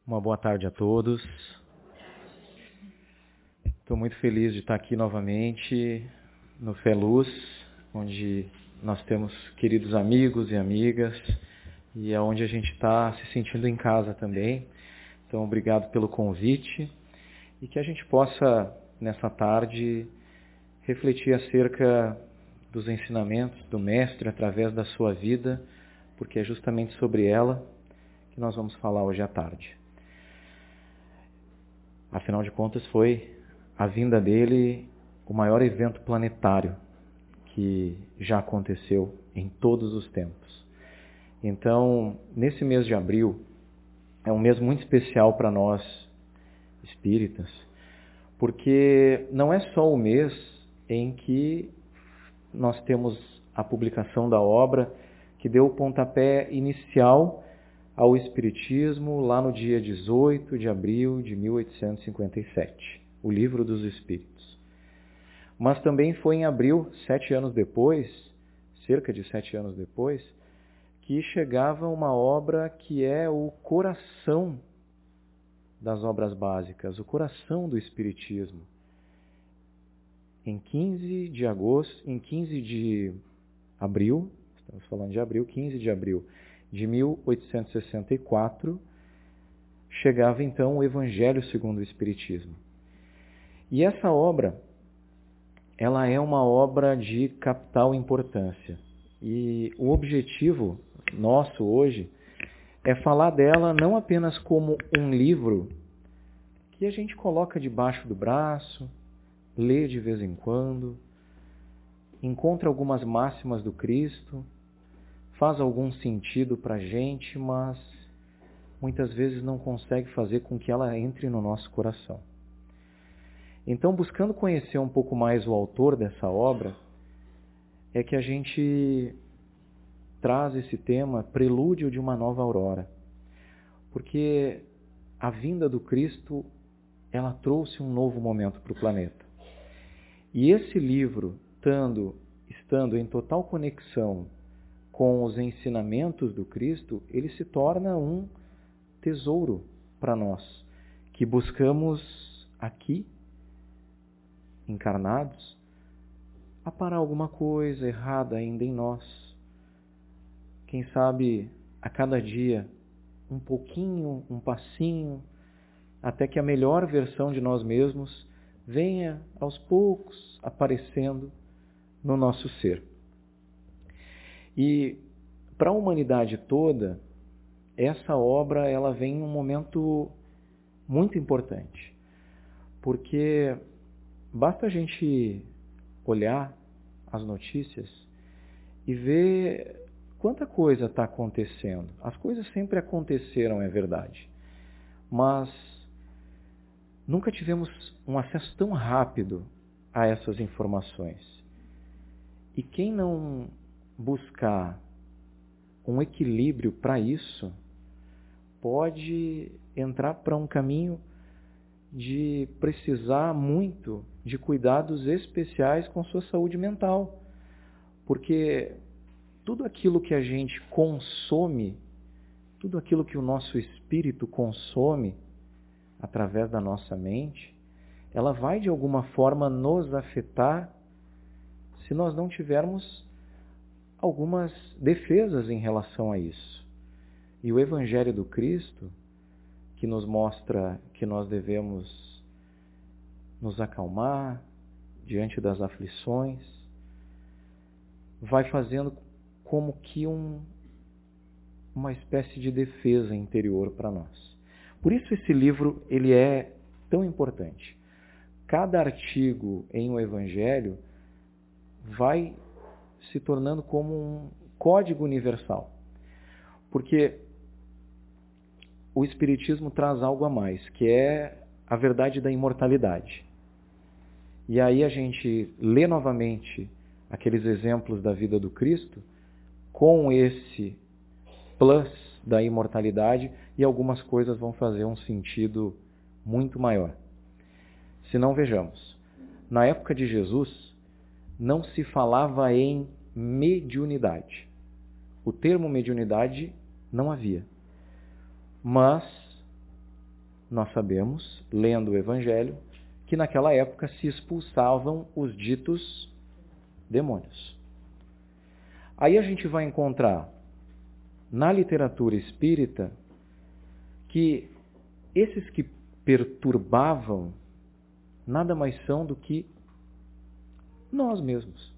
Uma boa tarde a todos. Estou muito feliz de estar aqui novamente no Fé Luz, onde nós temos queridos amigos e amigas e é onde a gente está se sentindo em casa também. Então, obrigado pelo convite e que a gente possa, nessa tarde, refletir acerca dos ensinamentos do Mestre através da sua vida, porque é justamente sobre ela que nós vamos falar hoje à tarde. Afinal de contas, foi a vinda dele o maior evento planetário que já aconteceu em todos os tempos. Então, nesse mês de abril, é um mês muito especial para nós espíritas, porque não é só o mês em que nós temos a publicação da obra que deu o pontapé inicial ao Espiritismo lá no dia 18 de abril de 1857, o Livro dos Espíritos. Mas também foi em abril, 7 anos depois, cerca de 7 anos depois, que chegava uma obra que é o coração das obras básicas, o coração do Espiritismo. Em 15 de abril, estamos falando de abril, 15 de abril de 1864, chegava então o Evangelho segundo o Espiritismo. E essa obra, ela é uma obra de capital importância. E o objetivo nosso hoje é falar dela não apenas como um livro que a gente coloca debaixo do braço, lê de vez em quando, encontra algumas máximas do Cristo, faz algum sentido para a gente, mas muitas vezes não consegue fazer com que ela entre no nosso coração. Então, buscando conhecer um pouco mais o autor dessa obra, é que a gente traz esse tema, Prelúdio de uma Nova Aurora. Porque a vinda do Cristo, ela trouxe um novo momento para o planeta. E esse livro, estando em total conexão com os ensinamentos do Cristo, ele se torna um tesouro para nós, que buscamos aqui, encarnados, aparar alguma coisa errada ainda em nós. Quem sabe, a cada dia, um pouquinho, um passinho, até que a melhor versão de nós mesmos venha, aos poucos, aparecendo no nosso ser. E para a humanidade toda, essa obra ela vem em um momento muito importante, porque basta a gente olhar as notícias e ver quanta coisa está acontecendo. As coisas sempre aconteceram, é verdade, mas nunca tivemos um acesso tão rápido a essas informações. E quem não buscar um equilíbrio para isso, pode entrar para um caminho de precisar muito de cuidados especiais com sua saúde mental. Porque tudo aquilo que a gente consome, tudo aquilo que o nosso espírito consome através da nossa mente, ela vai de alguma forma nos afetar se nós não tivermos algumas defesas em relação a isso. E o Evangelho do Cristo, que nos mostra que nós devemos nos acalmar diante das aflições, vai fazendo como que uma espécie de defesa interior para nós. Por isso esse livro ele é tão importante. Cada artigo em um Evangelho vai se tornando como um código universal. Porque o Espiritismo traz algo a mais, que é a verdade da imortalidade. E aí a gente lê novamente aqueles exemplos da vida do Cristo com esse plus da imortalidade e algumas coisas vão fazer um sentido muito maior. Se não, vejamos, na época de Jesus não se falava em mediunidade. O termo mediunidade não havia. Mas nós sabemos, lendo o Evangelho, que naquela época se expulsavam os ditos demônios. Aí a gente vai encontrar na literatura espírita que esses que perturbavam nada mais são do que nós mesmos.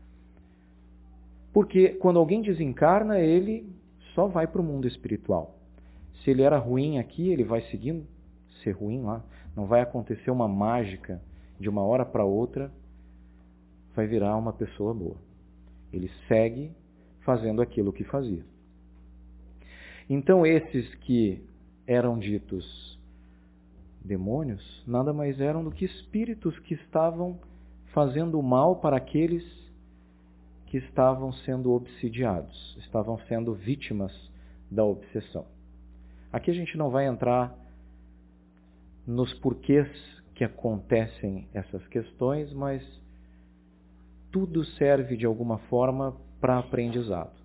Porque quando alguém desencarna, ele só vai para o mundo espiritual. Se ele era ruim aqui, ele vai seguindo ser ruim lá. Não vai acontecer uma mágica de uma hora para outra, vai virar uma pessoa boa. Ele segue fazendo aquilo que fazia. Então esses que eram ditos demônios, nada mais eram do que espíritos que estavam fazendo mal para aqueles que estavam sendo obsidiados, estavam sendo vítimas da obsessão. Aqui a gente não vai entrar nos porquês que acontecem essas questões, mas tudo serve de alguma forma para aprendizado.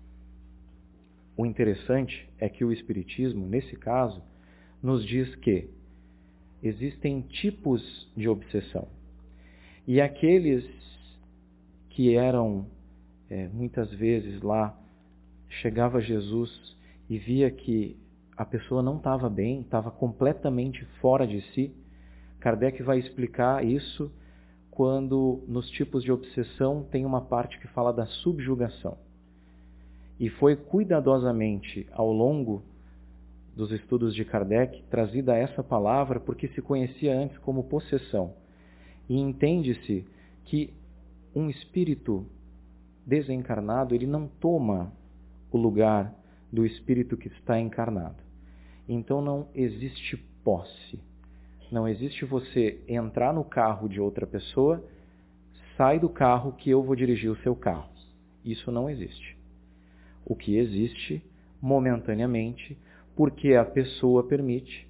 O interessante é que o Espiritismo, nesse caso, nos diz que existem tipos de obsessão. E aqueles que eram, muitas vezes lá, chegava Jesus e via que a pessoa não estava bem, estava completamente fora de si. Kardec vai explicar isso quando nos tipos de obsessão tem uma parte que fala da subjugação. E foi cuidadosamente ao longo dos estudos de Kardec trazida essa palavra porque se conhecia antes como possessão. E entende-se que um espírito desencarnado, ele não toma o lugar do espírito que está encarnado. Então não existe posse. Não existe você entrar no carro de outra pessoa, sai do carro que eu vou dirigir o seu carro. Isso não existe. O que existe, momentaneamente, porque a pessoa permite,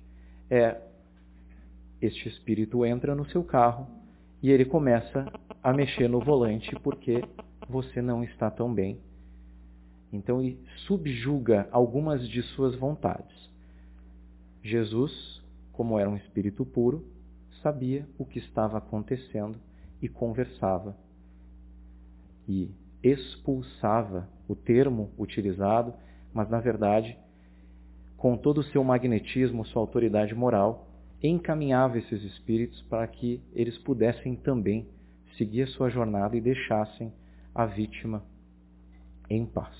este espírito entra no seu carro e ele começa a mexer no volante porque você não está tão bem. Então ele subjuga algumas de suas vontades. Jesus, como era um espírito puro, sabia o que estava acontecendo e conversava. E expulsava, o termo utilizado, mas na verdade, com todo o seu magnetismo, sua autoridade moral, encaminhava esses espíritos para que eles pudessem também seguir a sua jornada e deixassem a vítima em paz.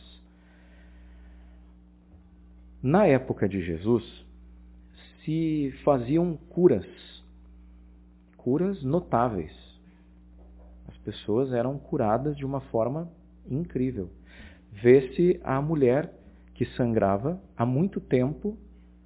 Na época de Jesus, se faziam curas notáveis. As pessoas eram curadas de uma forma incrível. Vê-se a mulher que sangrava há muito tempo.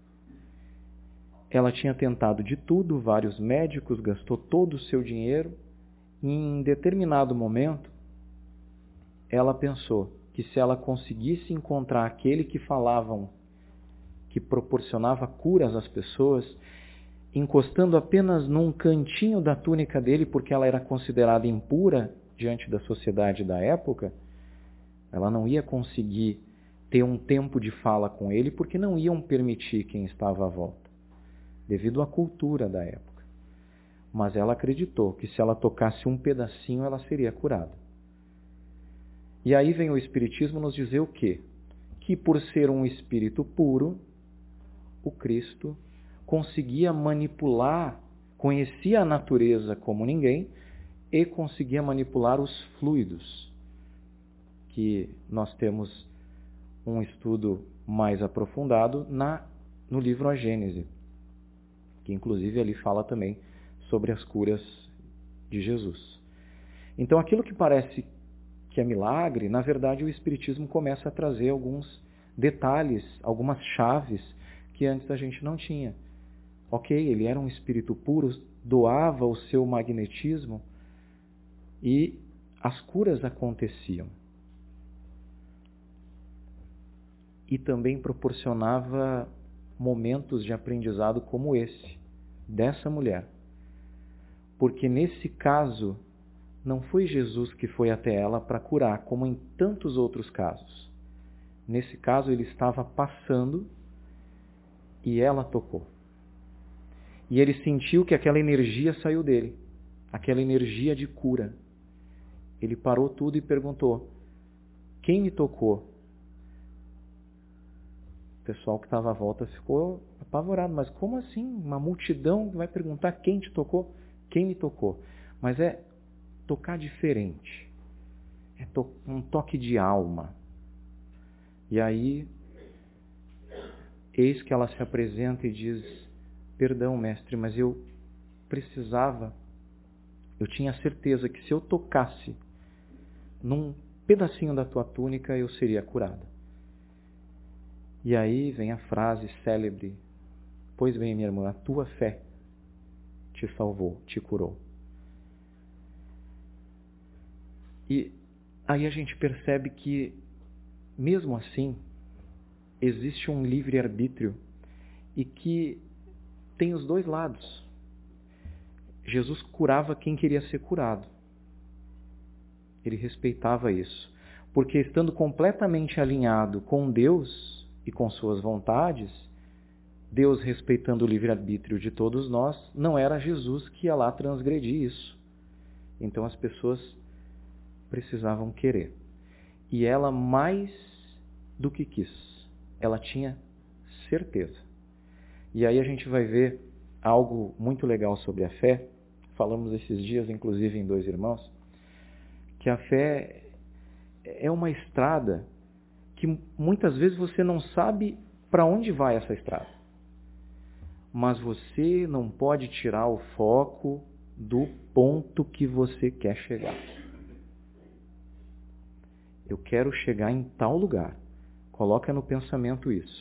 Ela tinha tentado de tudo, vários médicos, gastou todo o seu dinheiro. E em determinado momento, ela pensou que se ela conseguisse encontrar aquele que falavam, que proporcionava curas às pessoas, encostando apenas num cantinho da túnica dele, porque ela era considerada impura diante da sociedade da época, ela não ia conseguir ter um tempo de fala com ele, porque não iam permitir quem estava à volta, devido à cultura da época. Mas ela acreditou que se ela tocasse um pedacinho, ela seria curada. E aí vem o Espiritismo nos dizer o quê? Que por ser um espírito puro, o Cristo conseguia manipular, conhecia a natureza como ninguém e conseguia manipular os fluidos, que nós temos um estudo mais aprofundado no livro A Gênese, que inclusive ali fala também sobre as curas de Jesus. Então aquilo que parece que é milagre, na verdade o Espiritismo começa a trazer alguns detalhes, algumas chaves que antes a gente não tinha. Ok, ele era um espírito puro, doava o seu magnetismo e as curas aconteciam. E também proporcionava momentos de aprendizado como esse, dessa mulher. Porque nesse caso, não foi Jesus que foi até ela para curar, como em tantos outros casos. Nesse caso, ele estava passando e ela tocou. E ele sentiu que aquela energia saiu dele, aquela energia de cura. Ele parou tudo e perguntou: quem me tocou? O pessoal que estava à volta ficou apavorado. Mas como assim? Uma multidão vai perguntar quem te tocou? Quem me tocou? Mas é tocar diferente. É um toque de alma. E aí, eis que ela se apresenta e diz: perdão, mestre, mas eu tinha certeza que se eu tocasse num pedacinho da tua túnica, eu seria curada. E aí vem a frase célebre: pois bem, minha irmã, a tua fé te salvou, te curou. E aí a gente percebe que, mesmo assim, existe um livre-arbítrio e que tem os dois lados. Jesus curava quem queria ser curado. Ele respeitava isso. Porque estando completamente alinhado com Deus e com suas vontades, Deus respeitando o livre-arbítrio de todos nós, não era Jesus que ia lá transgredir isso. Então as pessoas precisavam querer. E ela, mais do que quis, ela tinha certeza. E aí a gente vai ver algo muito legal sobre a fé. Falamos esses dias, inclusive, em Dois Irmãos, que a fé é uma estrada que muitas vezes você não sabe para onde vai essa estrada. Mas você não pode tirar o foco do ponto que você quer chegar. Eu quero chegar em tal lugar. Coloca no pensamento isso.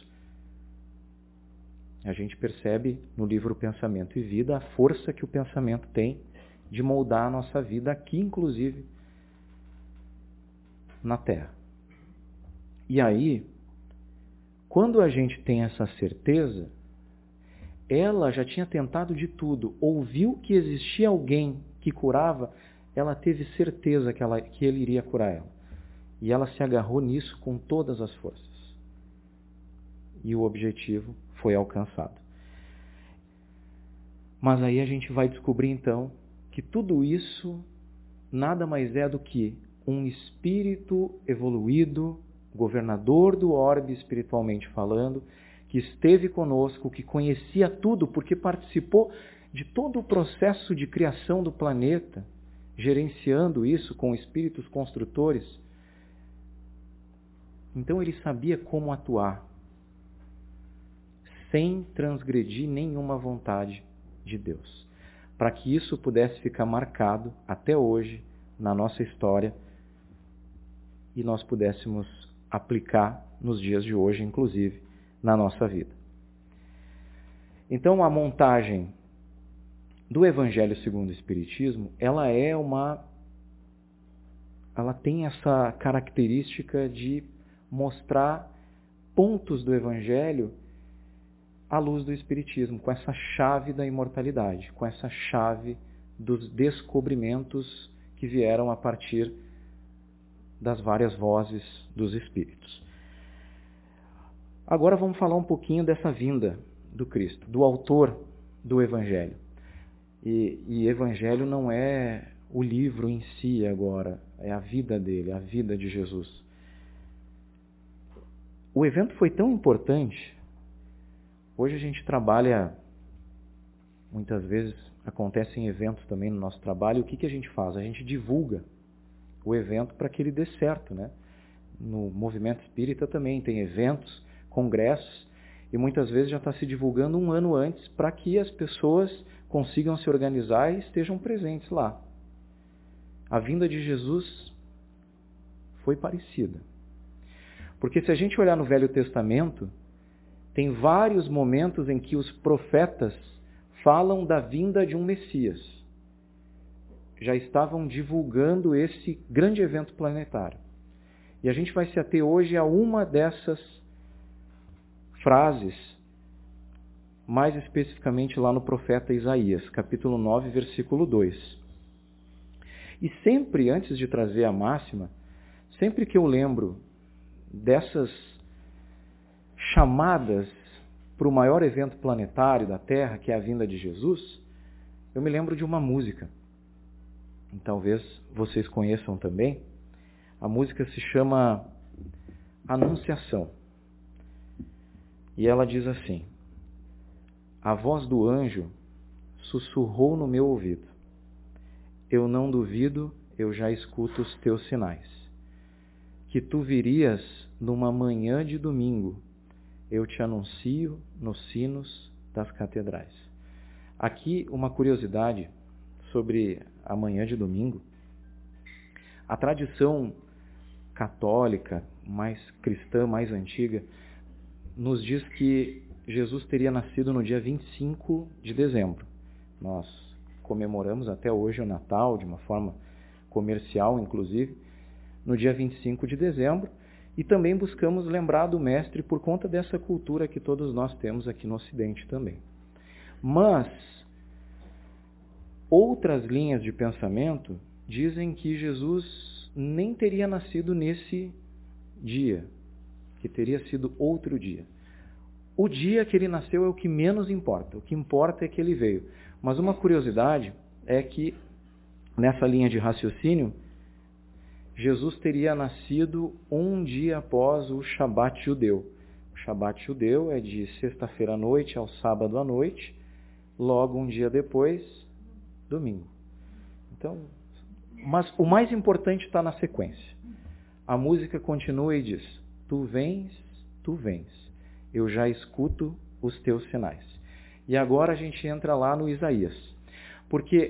A gente percebe no livro Pensamento e Vida a força que o pensamento tem de moldar a nossa vida aqui, inclusive, na Terra. E aí, quando a gente tem essa certeza, ela já tinha tentado de tudo, ouviu que existia alguém que curava, ela teve certeza que ele iria curar ela. E ela se agarrou nisso com todas as forças. E o objetivo foi alcançado. Mas aí a gente vai descobrir então que tudo isso nada mais é do que um espírito evoluído, governador do orbe espiritualmente falando, que esteve conosco, que conhecia tudo, porque participou de todo o processo de criação do planeta, gerenciando isso com espíritos construtores. Então ele sabia como atuar, sem transgredir nenhuma vontade de Deus, para que isso pudesse ficar marcado até hoje na nossa história e nós pudéssemos aplicar nos dias de hoje, inclusive, na nossa vida. Então, a montagem do Evangelho segundo o Espiritismo, ela tem essa característica de mostrar pontos do Evangelho à luz do Espiritismo, com essa chave da imortalidade, com essa chave dos descobrimentos que vieram a partir das várias vozes dos Espíritos. Agora vamos falar um pouquinho dessa vinda do Cristo, do autor do Evangelho. E Evangelho não é o livro em si agora, é a vida dele, a vida de Jesus. O evento foi tão importante. Hoje a gente trabalha, muitas vezes acontecem eventos também no nosso trabalho, e o que a gente faz? A gente divulga o evento para que ele dê certo, né? No movimento espírita também tem eventos, congressos, e muitas vezes já está se divulgando um ano antes para que as pessoas consigam se organizar e estejam presentes lá. A vinda de Jesus foi parecida. Porque se a gente olhar no Velho Testamento, tem vários momentos em que os profetas falam da vinda de um Messias. Já estavam divulgando esse grande evento planetário. E a gente vai se ater hoje a uma dessas frases, mais especificamente lá no profeta Isaías, capítulo 9, versículo 2. E sempre, antes de trazer a máxima, sempre que eu lembro dessas chamadas para o maior evento planetário da Terra, que é a vinda de Jesus, eu me lembro de uma música. E talvez vocês conheçam também. A música se chama Anunciação. E ela diz assim: a voz do anjo sussurrou no meu ouvido. Eu não duvido, eu já escuto os teus sinais. Que tu virias numa manhã de domingo, eu te anuncio nos sinos das catedrais. Aqui uma curiosidade sobre a manhã de domingo. A tradição católica, mais cristã, mais antiga, nos diz que Jesus teria nascido no dia 25 de dezembro. Nós comemoramos até hoje o Natal, de uma forma comercial, inclusive, no dia 25 de dezembro, e também buscamos lembrar do Mestre por conta dessa cultura que todos nós temos aqui no Ocidente também. Mas outras linhas de pensamento dizem que Jesus nem teria nascido nesse dia, que teria sido outro dia. O dia que ele nasceu é o que menos importa, o que importa é que ele veio. Mas uma curiosidade é que, nessa linha de raciocínio, Jesus teria nascido um dia após o Shabat judeu. O Shabat judeu é de sexta-feira à noite ao sábado à noite, logo um dia depois, domingo. Então, mas o mais importante está na sequência. A música continua e diz: tu vens, eu já escuto os teus sinais. E agora a gente entra lá no Isaías. Porque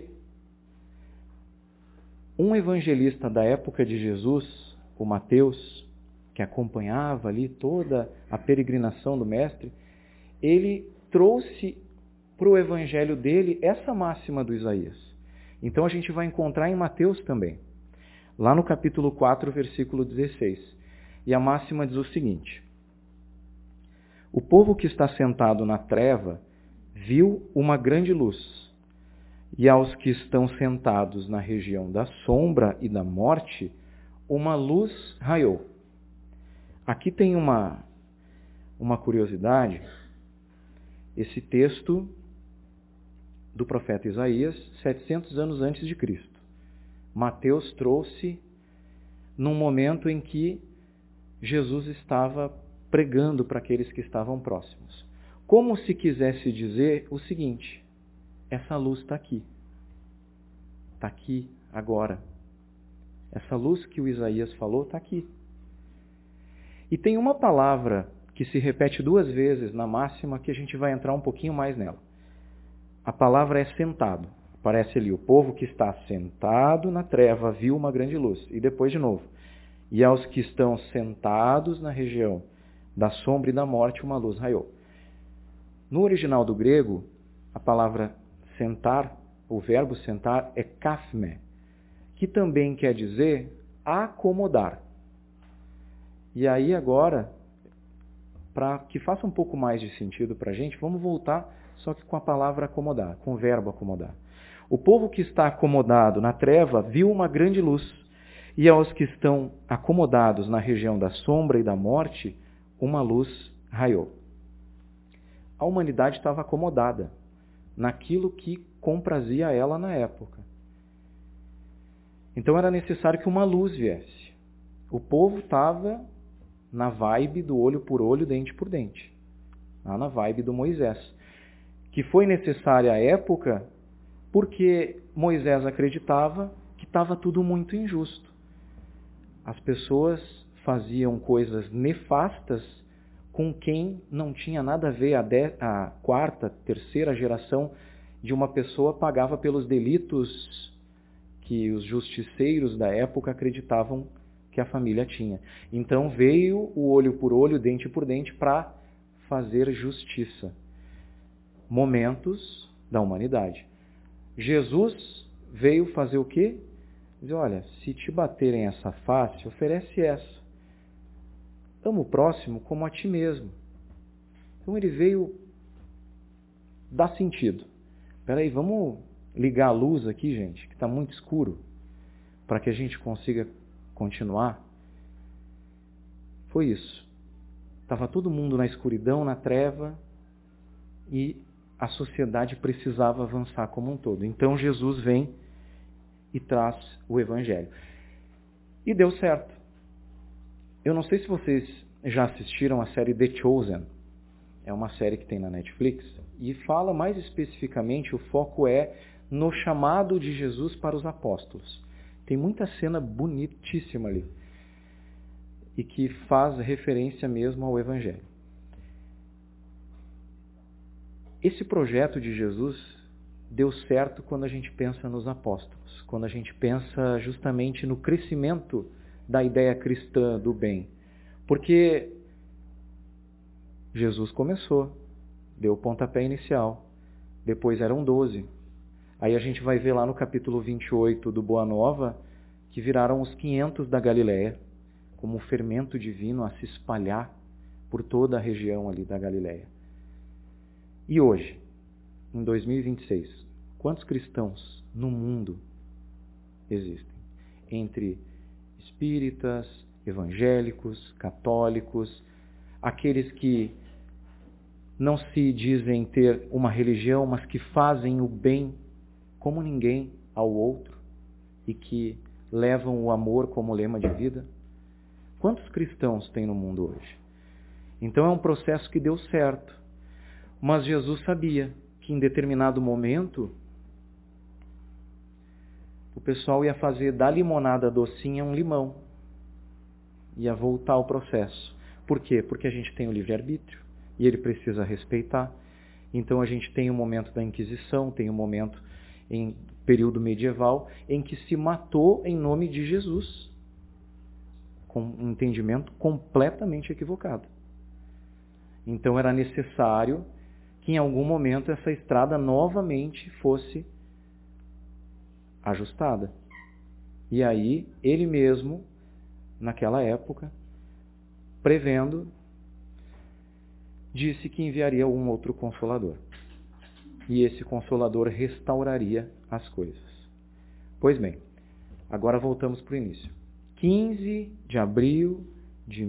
um evangelista da época de Jesus, o Mateus, que acompanhava ali toda a peregrinação do Mestre, ele trouxe para o evangelho dele essa máxima do Isaías. Então a gente vai encontrar em Mateus também, lá no capítulo 4, versículo 16. E a máxima diz o seguinte: o povo que está sentado na treva viu uma grande luz, e aos que estão sentados na região da sombra e da morte, uma luz raiou. Aqui tem uma curiosidade. Esse texto do profeta Isaías, 700 anos antes de Cristo. Mateus trouxe num momento em que Jesus estava pregando para aqueles que estavam próximos. Como se quisesse dizer o seguinte: essa luz está aqui. Está aqui, agora. Essa luz que o Isaías falou está aqui. E tem uma palavra que se repete 2 vezes na máxima que a gente vai entrar um pouquinho mais nela. A palavra é sentado. Aparece ali: o povo que está sentado na treva viu uma grande luz. E depois de novo: e aos que estão sentados na região da sombra e da morte, uma luz raiou. No original do grego, a palavra sentar, o verbo sentar, é kaphme, que também quer dizer acomodar. E aí agora, para que faça um pouco mais de sentido para a gente, vamos voltar só que com a palavra acomodar, com o verbo acomodar. O povo que está acomodado na treva viu uma grande luz, e aos que estão acomodados na região da sombra e da morte, uma luz raiou. A humanidade estava acomodada naquilo que comprazia ela na época. Então era necessário que uma luz viesse. O povo estava na vibe do olho por olho, dente por dente. Lá na vibe do Moisés. Que foi necessária à época porque Moisés acreditava que estava tudo muito injusto. As pessoas faziam coisas nefastas com quem não tinha nada a ver. A quarta, terceira geração de uma pessoa pagava pelos delitos que os justiceiros da época acreditavam que a família tinha. Então veio o olho por olho, dente por dente, para fazer justiça. Momentos da humanidade. Jesus veio fazer o quê? Diz: olha, se te baterem essa face, oferece essa. Ama o próximo como a ti mesmo. Então ele veio dar sentido. Espera aí, vamos ligar a luz aqui, gente, que está muito escuro, para que a gente consiga continuar. Foi isso. Estava todo mundo na escuridão, na treva, e a sociedade precisava avançar como um todo. Então Jesus vem e traz o Evangelho. E deu certo. Eu não sei se vocês já assistiram a série The Chosen. É uma série que tem na Netflix e fala mais especificamente, o foco é no chamado de Jesus para os apóstolos. Tem muita cena bonitíssima ali e que faz referência mesmo ao Evangelho. Esse projeto de Jesus deu certo quando a gente pensa nos apóstolos, quando a gente pensa justamente no crescimento da ideia cristã do bem. Porque Jesus começou, deu o pontapé inicial, depois eram 12. Aí a gente vai ver lá no capítulo 28 do Boa Nova que viraram os 500 da Galileia, como um fermento divino a se espalhar por toda a região ali da Galileia. E hoje, em 2026, quantos cristãos no mundo existem? Entre espíritas, evangélicos, católicos, aqueles que não se dizem ter uma religião, mas que fazem o bem como ninguém ao outro e que levam o amor como lema de vida. Quantos cristãos tem no mundo hoje? Então é um processo que deu certo. Mas Jesus sabia que em determinado momento o pessoal ia fazer da limonada docinha um limão. Ia voltar ao processo. Por quê? Porque a gente tem o livre-arbítrio e ele precisa respeitar. Então a gente tem o momento da Inquisição, tem o momento em período medieval em que se matou em nome de Jesus. Com um entendimento completamente equivocado. Então era necessário que em algum momento essa estrada novamente fosse ajustada. E aí, ele mesmo, naquela época, prevendo, disse que enviaria um outro Consolador. E esse Consolador restauraria as coisas. Pois bem, agora voltamos para o início. 15 de abril de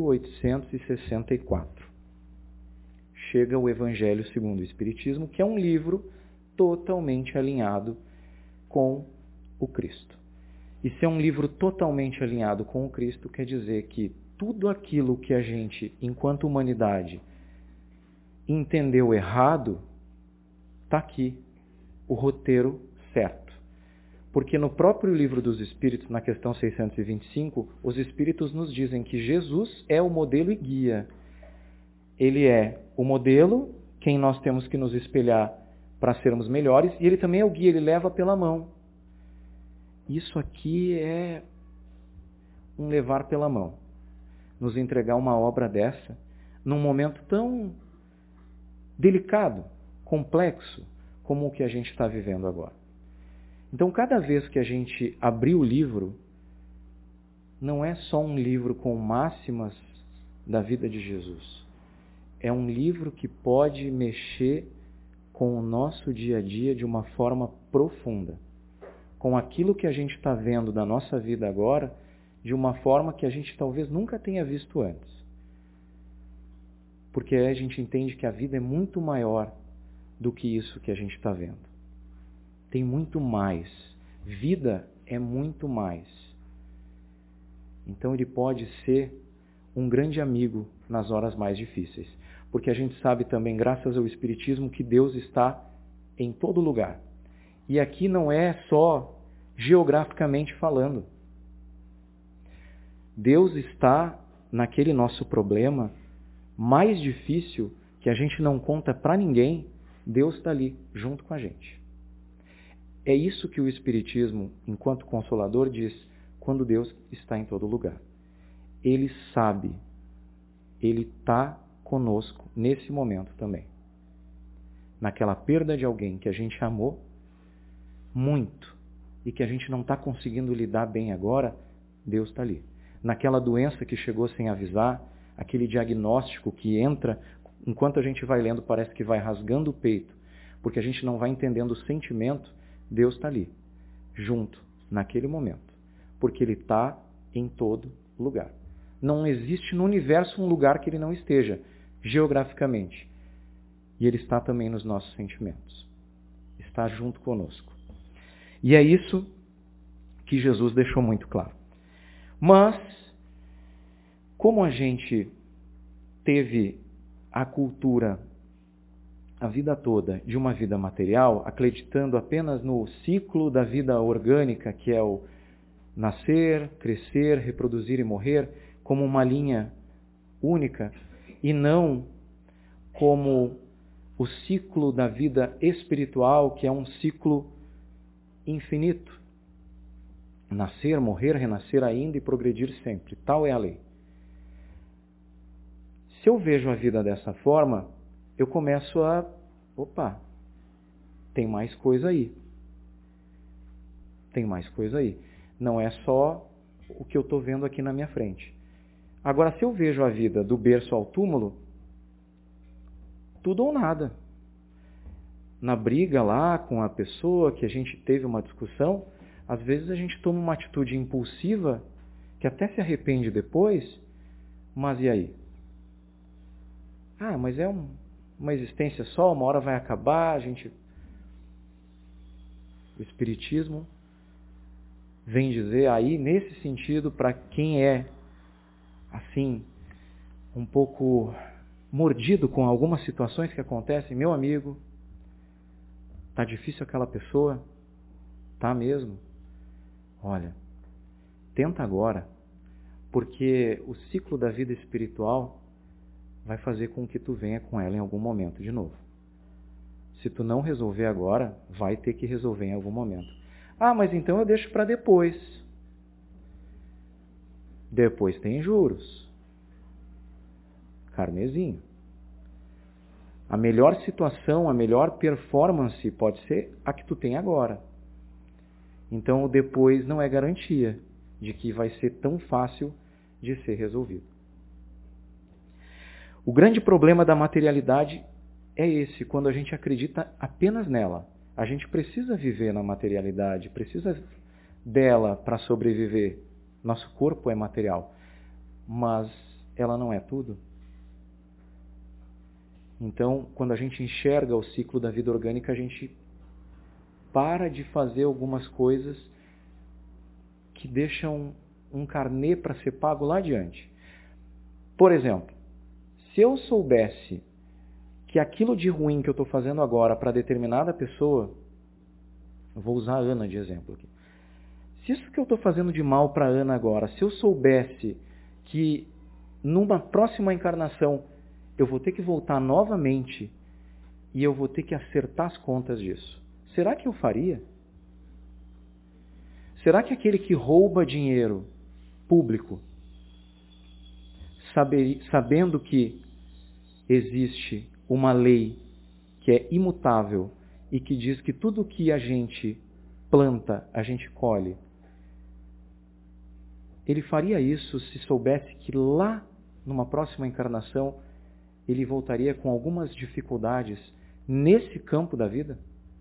1864. Chega o Evangelho segundo o Espiritismo, que é um livro totalmente alinhado com o Cristo. E se é um livro totalmente alinhado com o Cristo, quer dizer que tudo aquilo que a gente, enquanto humanidade, entendeu errado, está aqui, o roteiro certo. Porque no próprio Livro dos Espíritos, na questão 625, os Espíritos nos dizem que Jesus é o modelo e guia. Ele é o modelo, quem nós temos que nos espelhar para sermos melhores, e ele também é o guia, ele leva pela mão. Isso aqui é um levar pela mão. Nos entregar uma obra dessa, num momento tão delicado, complexo, como o que a gente está vivendo agora. Então, cada vez que a gente abrir o livro, não é só um livro com máximas da vida de Jesus. É um livro que pode mexer com o nosso dia a dia de uma forma profunda. Com aquilo que a gente está vendo da nossa vida agora, de uma forma que a gente talvez nunca tenha visto antes. Porque a gente entende que a vida é muito maior do que isso que a gente está vendo. Tem muito mais. Vida é muito mais. Então ele pode ser um grande amigo nas horas mais difíceis. Porque a gente sabe também, graças ao Espiritismo, que Deus está em todo lugar. E aqui não é só geograficamente falando. Deus está naquele nosso problema mais difícil, que a gente não conta para ninguém, Deus está ali, junto com a gente. É isso que o Espiritismo, enquanto consolador, diz quando Deus está em todo lugar. Ele sabe, ele está conosco nesse momento também. Naquela perda de alguém que a gente amou muito e que a gente não está conseguindo lidar bem agora, Deus está ali. Naquela doença que chegou sem avisar, aquele diagnóstico que entra, enquanto a gente vai lendo, parece que vai rasgando o peito, porque a gente não vai entendendo o sentimento, Deus está ali, junto, naquele momento, porque Ele está em todo lugar. Não existe no universo um lugar que Ele não esteja, geograficamente. E Ele está também nos nossos sentimentos. Está junto conosco. E é isso que Jesus deixou muito claro. Mas, como a gente teve a cultura a vida toda de uma vida material, acreditando apenas no ciclo da vida orgânica, que é o nascer, crescer, reproduzir e morrer, como uma linha única, e não como o ciclo da vida espiritual, que é um ciclo infinito. Nascer, morrer, renascer ainda e progredir sempre. Tal é a lei. Se eu vejo a vida dessa forma, eu começo a... Opa, tem mais coisa aí. Tem mais coisa aí. Não é só o que eu estou vendo aqui na minha frente. Agora, se eu vejo a vida do berço ao túmulo, tudo ou nada. Na briga lá com a pessoa que a gente teve uma discussão, às vezes a gente toma uma atitude impulsiva que até se arrepende depois, mas e aí? Ah, mas é uma existência só, uma hora vai acabar, O Espiritismo vem dizer aí, nesse sentido, para quem é, assim, um pouco mordido com algumas situações que acontecem, meu amigo, tá difícil aquela pessoa? Tá mesmo? Olha, tenta agora, porque o ciclo da vida espiritual vai fazer com que tu venha com ela em algum momento de novo. Se tu não resolver agora, vai ter que resolver em algum momento. Ah, mas então eu deixo para depois. Depois tem juros. Carnezinho. A melhor situação, a melhor performance pode ser a que tu tem agora. Então o depois não é garantia de que vai ser tão fácil de ser resolvido. O grande problema da materialidade é esse, quando a gente acredita apenas nela. A gente precisa viver na materialidade, precisa dela para sobreviver. Nosso corpo é material, mas ela não é tudo. Então, quando a gente enxerga o ciclo da vida orgânica, a gente para de fazer algumas coisas que deixam um carnê para ser pago lá adiante. Por exemplo, se eu soubesse que aquilo de ruim que eu estou fazendo agora para determinada pessoa, eu vou usar a Ana de exemplo aqui. Se isso que eu estou fazendo de mal para a Ana agora, se eu soubesse que numa próxima encarnação eu vou ter que voltar novamente e eu vou ter que acertar as contas disso, será que eu faria? Será que aquele que rouba dinheiro público, sabendo que existe uma lei que é imutável e que diz que tudo que a gente planta, a gente colhe, ele faria isso se soubesse que lá, numa próxima encarnação, ele voltaria com algumas dificuldades nesse campo da vida?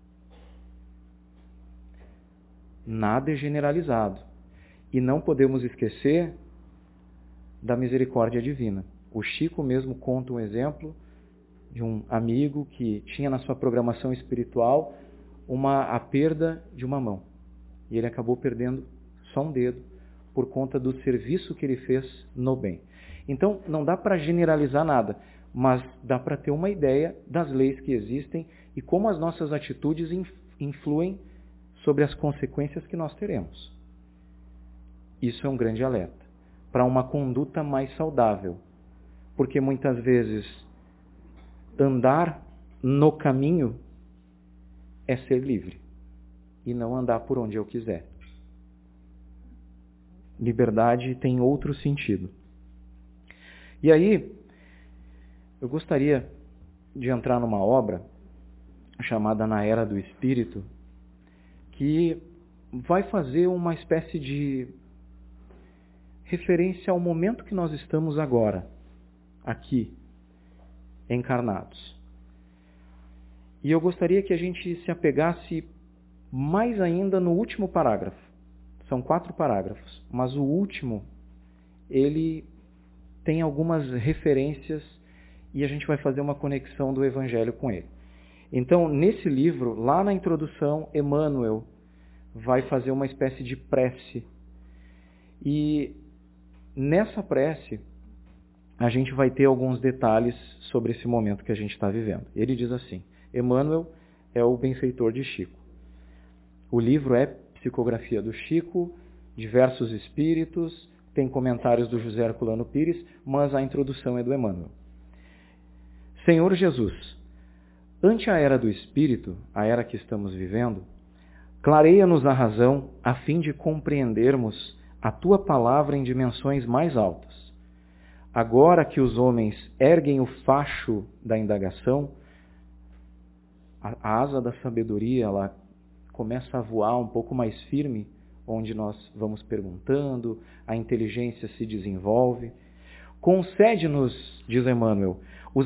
Nada é generalizado. E não podemos esquecer da misericórdia divina. O Chico mesmo conta um exemplo de um amigo que tinha na sua programação espiritual a perda de uma mão. E ele acabou perdendo só um dedo por conta do serviço que ele fez no bem. Então, não dá para generalizar nada, mas dá para ter uma ideia das leis que existem e como as nossas atitudes influem sobre as consequências que nós teremos. Isso é um grande alerta para uma conduta mais saudável, porque muitas vezes andar no caminho é ser livre e não andar por onde eu quiser. Liberdade tem outro sentido. E aí, eu gostaria de entrar numa obra chamada Na Era do Espírito, que vai fazer uma espécie de referência ao momento que nós estamos agora, aqui, encarnados. E eu gostaria que a gente se apegasse mais ainda no último parágrafo. São 4 parágrafos, mas o último, ele tem algumas referências e a gente vai fazer uma conexão do Evangelho com ele. Então, nesse livro, lá na introdução, Emmanuel vai fazer uma espécie de prece. E nessa prece, a gente vai ter alguns detalhes sobre esse momento que a gente está vivendo. Ele diz assim: Emmanuel é o benfeitor de Chico. O livro é psicografia do Chico, diversos espíritos, tem comentários do José Herculano Pires, mas a introdução é do Emmanuel. Senhor Jesus, ante a era do Espírito, a era que estamos vivendo, clareia-nos a razão a fim de compreendermos a Tua palavra em dimensões mais altas. Agora que os homens erguem o facho da indagação, a asa da sabedoria ela começa a voar um pouco mais firme, onde nós vamos perguntando, a inteligência se desenvolve. Concede-nos, diz Emmanuel, os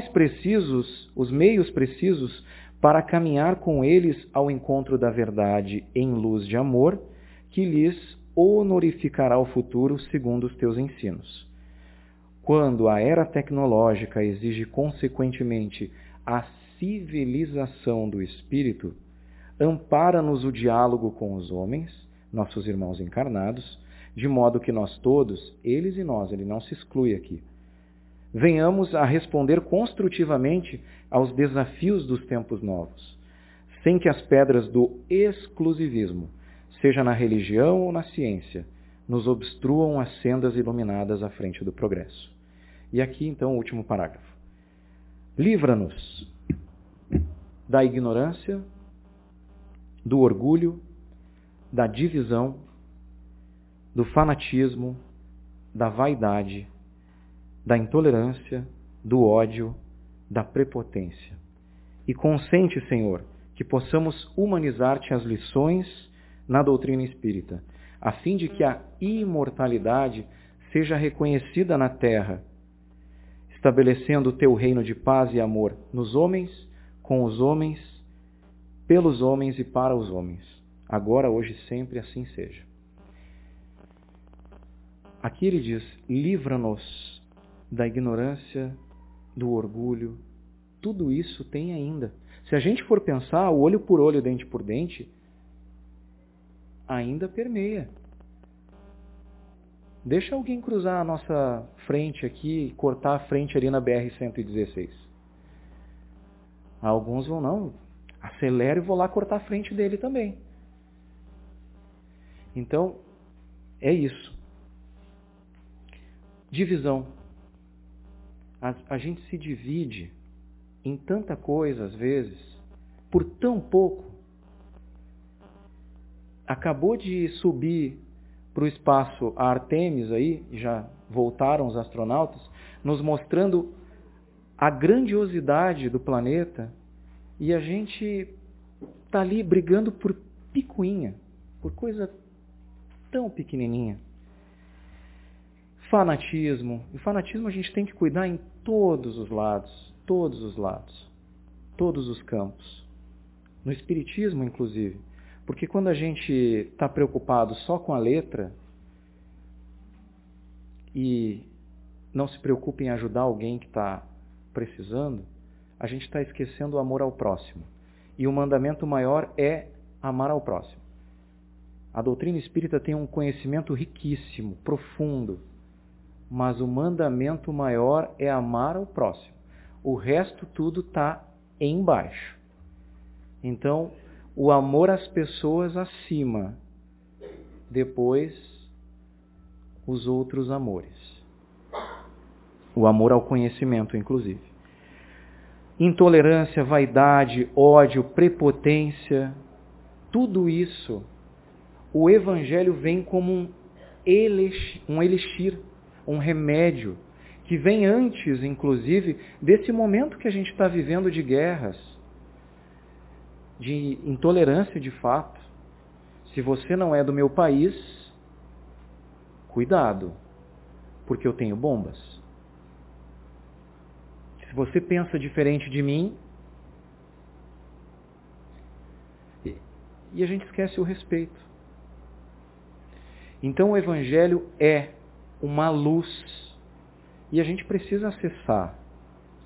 meios precisos para caminhar com eles ao encontro da verdade em luz de amor, que lhes honorificará o futuro segundo os teus ensinos. Quando a era tecnológica exige consequentemente a civilização do espírito, ampara-nos o diálogo com os homens, nossos irmãos encarnados, de modo que nós todos, eles e nós, ele não se exclui aqui, venhamos a responder construtivamente aos desafios dos tempos novos, sem que as pedras do exclusivismo, seja na religião ou na ciência, nos obstruam as sendas iluminadas à frente do progresso. E aqui, então, o último parágrafo. Livra-nos da ignorância, do orgulho, da divisão, do fanatismo, da vaidade, da intolerância, do ódio, da prepotência. E consente, Senhor, que possamos humanizar-te as lições na doutrina espírita, a fim de que a imortalidade seja reconhecida na terra, estabelecendo o teu reino de paz e amor nos homens, com os homens, pelos homens e para os homens. Agora, hoje e sempre, assim seja. Aqui ele diz, livra-nos da ignorância, do orgulho. Tudo isso tem ainda. Se a gente for pensar, o olho por olho, dente por dente, ainda permeia. Deixa alguém cruzar a nossa frente aqui, cortar a frente ali na BR-116. Alguns vão, não, acelero e vou lá cortar a frente dele também. Então, é isso. Divisão. A gente se divide em tanta coisa, às vezes, por tão pouco. Acabou de subir para o espaço a Artemis aí, já voltaram os astronautas, nos mostrando a grandiosidade do planeta, e a gente está ali brigando por picuinha, por coisa tão pequenininha. Fanatismo. E fanatismo a gente tem que cuidar em todos os lados, todos os campos. No espiritismo, inclusive. Porque quando a gente está preocupado só com a letra e não se preocupa em ajudar alguém que está precisando, a gente está esquecendo o amor ao próximo. E o mandamento maior é amar ao próximo. A doutrina espírita tem um conhecimento riquíssimo, profundo, mas o mandamento maior é amar ao próximo. O resto tudo está embaixo. Então, o amor às pessoas acima, depois os outros amores. O amor ao conhecimento, inclusive. Intolerância, vaidade, ódio, prepotência, tudo isso, o Evangelho vem como um elixir, um remédio, que vem antes, inclusive, desse momento que a gente está vivendo de guerras, de intolerância de fato. Se você não é do meu país, cuidado, porque eu tenho bombas. Se você pensa diferente de mim, e a gente esquece o respeito. Então o Evangelho é uma luz, e a gente precisa acessar.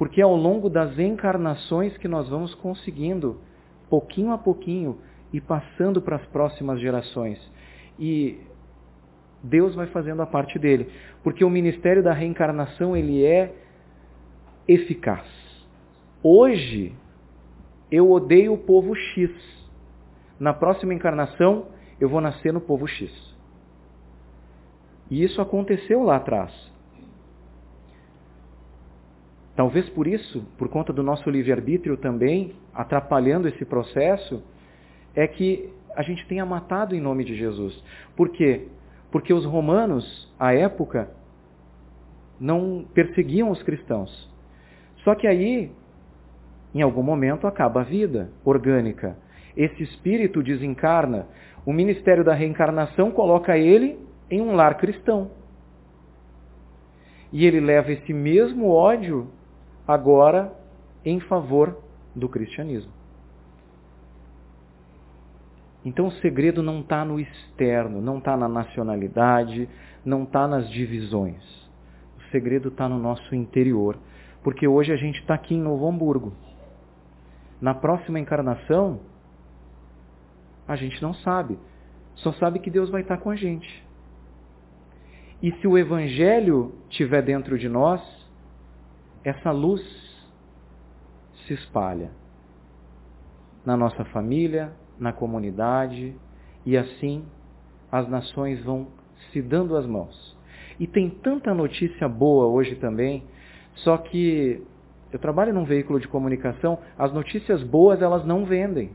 Porque é ao longo das encarnações que nós vamos conseguindo, pouquinho a pouquinho, e passando para as próximas gerações. E Deus vai fazendo a parte dele. Porque o ministério da reencarnação, ele é eficaz. Hoje, eu odeio o povo X. Na próxima encarnação, eu vou nascer no povo X. E isso aconteceu lá atrás. Talvez por isso, por conta do nosso livre-arbítrio também, atrapalhando esse processo, é que a gente tenha matado em nome de Jesus. Por quê? Porque os romanos, à época, não perseguiam os cristãos. Só que aí, em algum momento, acaba a vida orgânica. Esse espírito desencarna. O ministério da reencarnação coloca ele em um lar cristão. E ele leva esse mesmo ódio agora em favor do cristianismo. Então o segredo não está no externo, não está na nacionalidade, não está nas divisões. O segredo está no nosso interior. Porque hoje a gente está aqui em Novo Hamburgo. Na próxima encarnação, a gente não sabe. Só sabe que Deus vai estar com a gente. E se o Evangelho estiver dentro de nós, essa luz se espalha na nossa família, na comunidade, e assim as nações vão se dando as mãos. E tem tanta notícia boa hoje também, só que eu trabalho num veículo de comunicação, as notícias boas elas não vendem.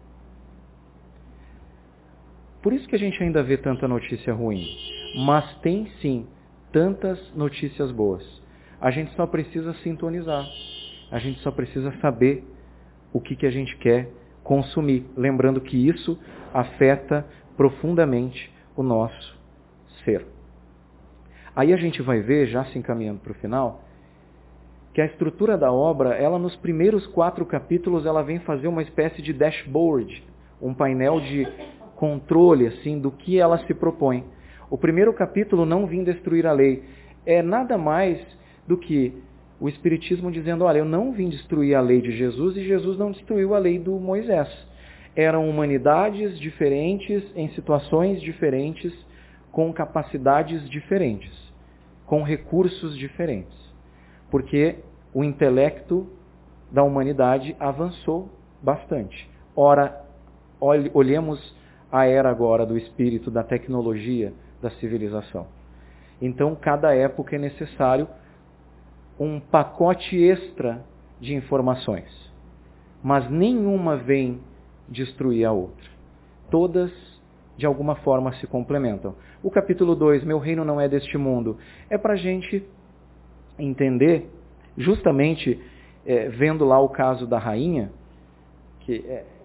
Por isso que a gente ainda vê tanta notícia ruim. Mas tem sim tantas notícias boas. A gente só precisa sintonizar. A gente só precisa saber o que a gente quer consumir. Lembrando que isso afeta profundamente o nosso ser. Aí a gente vai ver, já se encaminhando para o final, que a estrutura da obra, ela nos primeiros 4 capítulos, ela vem fazer uma espécie de dashboard, um painel de controle assim, do que ela se propõe. O primeiro capítulo, não vim destruir a lei, é nada mais do que o Espiritismo dizendo, olha, eu não vim destruir a lei de Jesus e Jesus não destruiu a lei do Moisés. Eram humanidades diferentes, em situações diferentes, com capacidades diferentes, com recursos diferentes. Porque o intelecto da humanidade avançou bastante. Ora, olhemos a era agora do espírito, da tecnologia, da civilização. Então, cada época é necessário um pacote extra de informações. Mas nenhuma vem destruir a outra. Todas, de alguma forma, se complementam. O capítulo 2, Meu reino não é deste mundo, é para a gente entender, justamente vendo lá o caso da rainha, que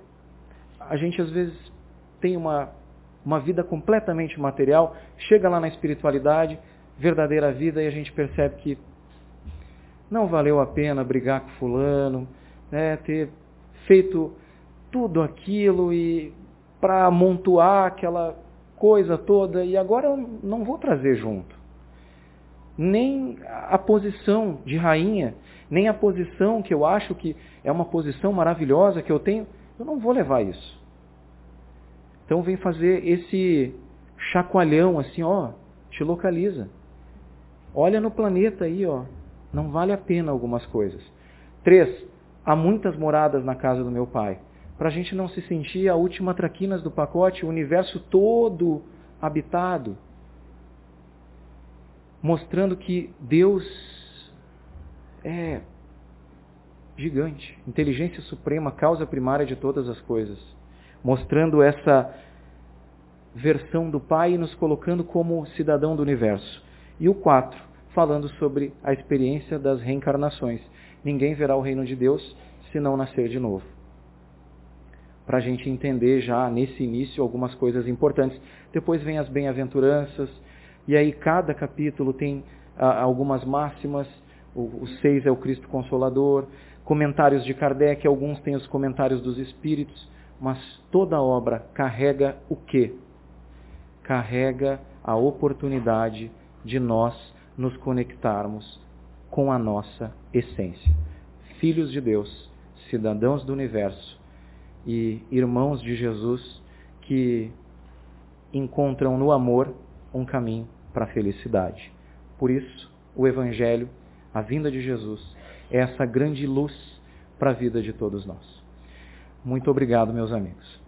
a gente às vezes tem uma vida completamente material, chega lá na espiritualidade, verdadeira vida, e a gente percebe que não valeu a pena brigar com fulano, ter feito tudo aquilo e para amontoar aquela coisa toda, e agora eu não vou trazer junto. Nem a posição de rainha, nem a posição que eu acho que é uma posição maravilhosa que eu tenho, eu não vou levar isso. Então vem fazer esse chacoalhão assim, te localiza. Olha no planeta aí, não vale a pena algumas coisas. 3, há muitas moradas na casa do meu pai. Para a gente não se sentir a última traquinas do pacote, o universo todo habitado. Mostrando que Deus é gigante, inteligência suprema, causa primária de todas as coisas. Mostrando essa versão do Pai e nos colocando como cidadão do universo. E o 4, falando sobre a experiência das reencarnações. Ninguém verá o reino de Deus se não nascer de novo. Para a gente entender já nesse início algumas coisas importantes. Depois vem as bem-aventuranças, e aí cada capítulo tem algumas máximas. O 6 é o Cristo Consolador, comentários de Kardec, alguns têm os comentários dos Espíritos, mas toda a obra carrega o quê? Carrega a oportunidade de nós nos conectarmos com a nossa essência. Filhos de Deus, cidadãos do universo e irmãos de Jesus que encontram no amor um caminho para a felicidade. Por isso, o Evangelho, a vinda de Jesus, é essa grande luz para a vida de todos nós. Muito obrigado, meus amigos.